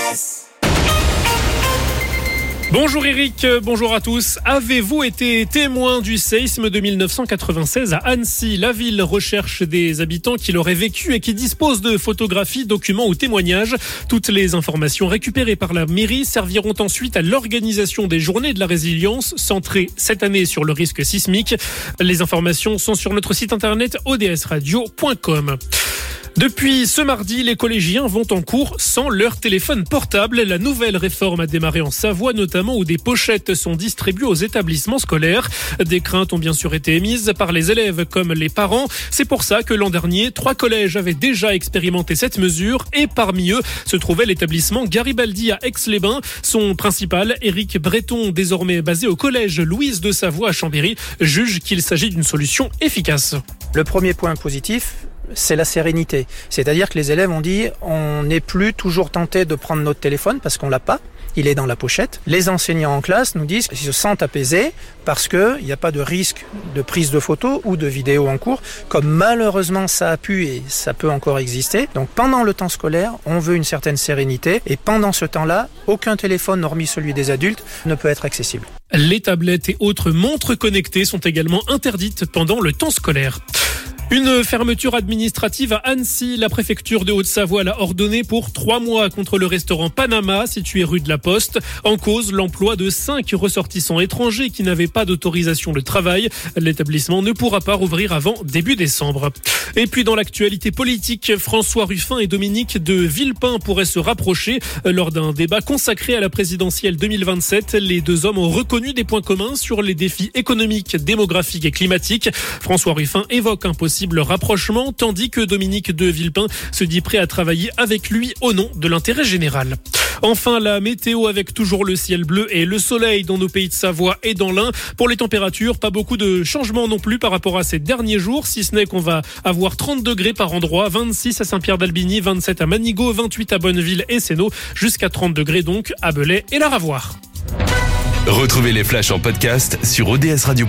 Bonjour Eric, bonjour à tous. Avez-vous été témoin du séisme de 1996 à Annecy? La ville recherche des habitants qui l'auraient vécu et qui disposent de photographies, documents ou témoignages. Toutes les informations récupérées par la mairie serviront ensuite à l'organisation des journées de la résilience, centrées cette année sur le risque sismique. Les informations sont sur notre site internet odsradio.com. Depuis ce mardi, les collégiens vont en cours sans leur téléphone portable. La nouvelle réforme a démarré en Savoie, notamment où des pochettes sont distribuées aux établissements scolaires. Des craintes ont bien sûr été émises par les élèves comme les parents. C'est pour ça que l'an dernier, 3 collèges avaient déjà expérimenté cette mesure et parmi eux se trouvait l'établissement Garibaldi à Aix-les-Bains. Son principal, Éric Breton, désormais basé au collège Louise de Savoie à Chambéry, juge qu'il s'agit d'une solution efficace. Le premier point positif, c'est la sérénité. C'est-à-dire que les élèves ont dit on n'est plus toujours tenté de prendre notre téléphone parce qu'on l'a pas, il est dans la pochette. Les enseignants en classe nous disent qu'ils se sentent apaisés parce qu'il n'y a pas de risque de prise de photos ou de vidéos en cours, comme malheureusement ça a pu et ça peut encore exister. Donc pendant le temps scolaire, on veut une certaine sérénité et pendant ce temps-là, aucun téléphone, hormis celui des adultes, ne peut être accessible. Les tablettes et autres montres connectées sont également interdites pendant le temps scolaire. Une fermeture administrative à Annecy. La préfecture de Haute-Savoie l'a ordonnée pour 3 mois contre le restaurant Panama, situé rue de la Poste. En cause, l'emploi de 5 ressortissants étrangers qui n'avaient pas d'autorisation de travail. L'établissement ne pourra pas rouvrir avant début décembre. Et puis dans l'actualité politique, François Ruffin et Dominique de Villepin pourraient se rapprocher. Lors d'un débat consacré à la présidentielle 2027, les deux hommes ont reconnu des points communs sur les défis économiques, démographiques et climatiques. François Ruffin évoque un possible rapprochement, tandis que Dominique de Villepin se dit prêt à travailler avec lui au nom de l'intérêt général. Enfin, la météo avec toujours le ciel bleu et le soleil dans nos pays de Savoie et dans l'Ain. Pour les températures, pas beaucoup de changements non plus par rapport à ces derniers jours, si ce n'est qu'on va avoir 30 degrés par endroit, 26 à Saint-Pierre-d'Albigny, 27 à Manigot, 28 à Bonneville et Sénaux, jusqu'à 30 degrés donc à Belay et la Ravoire. Retrouvez les flashs en podcast sur odsradio.com.